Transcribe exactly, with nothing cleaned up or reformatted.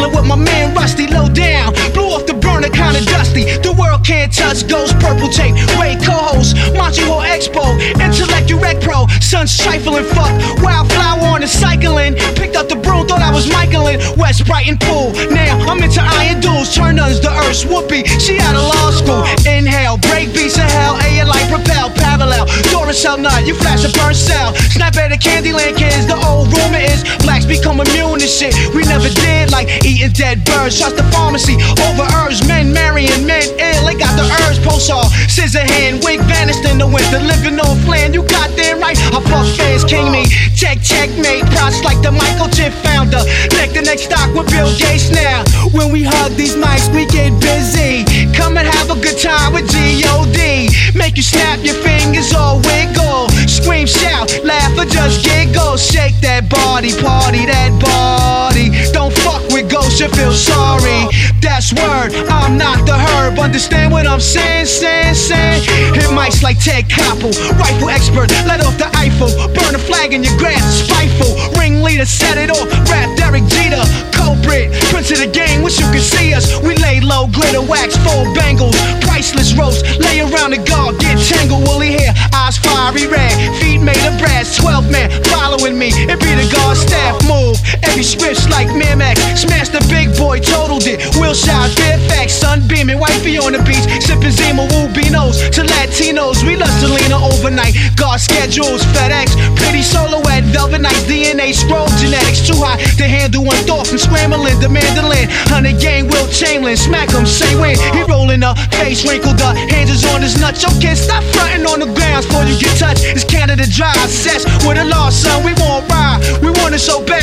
Chillin' with my man Rusty, low down. Blew off the burner, kinda dusty. The world can't touch, ghost, purple tape. Wait, co-host, Montreal Expo. Intellect, you rec pro. Sun's trifling, fuck. Wildflower on the cycling. Picked up the broom, thought I was Michaelin. West Brighton pool. Now I'm into iron duels. Turn uns the earth's whoopee. She out of law school. Inhale, break beats of hell. A light propel, parallel. Duracell nut, you flash a burn cell. Snap at the Candyland kids. The old rumor is blacks become immune to shit we never did, like eating dead birds. Trust the pharmacy over herbs. Men marrying men ill. They got the herbs. Post all scissor hand. Wig vanished in the winter. Living off land. You got them right. I fuck fans. King me. Check, checkmate. Props like the Michael Chip founder. Neck the next stock with Bill Gates now. When we hug these mics, we get busy. Come and have a good time with G O D. Make you snap your fingers or wiggle. Scream, shout, laugh or just giggle. Shake that body, party that body. Don't fuck with ghosts, you feel sorry. That's word, I'm not the herb. Understand what I'm saying, saying, saying. Hit mics like Ted Koppel. Rifle expert, let off the Eiffel. Burn a flag in your grass, spiteful. Ringleader, set it off. Rap Derek Jeter. Culprit, prince of the game, wish you could see us. We lay low, glitter wax, full bangles. Priceless roast, lay around the guard, get tangled, woolly hair, eyes fiery red, feet made of brass, twelve man following me, it be the guard staff move. Every script's like Miramax, smashed the big boy, totaled it. Wilshire, Fairfax, sun beaming, wifey on the beach, sipping Zima, Wubinos to Latinos. We love Selena overnight, guard schedules, FedEx, pretty silhouette, velvet nights, D N A, scroll genetics, too high to handle one thought from scrambling, the mandolin, hundred gang, Will Chamberlain, smack him, say when, he rolling up, face wrinkled up, hands is on his nuts. Yo, kid, stop fronting on the grounds before you get touched. It's Canada Dry, obsessed with a law, son. We won't ride, we want it so bad.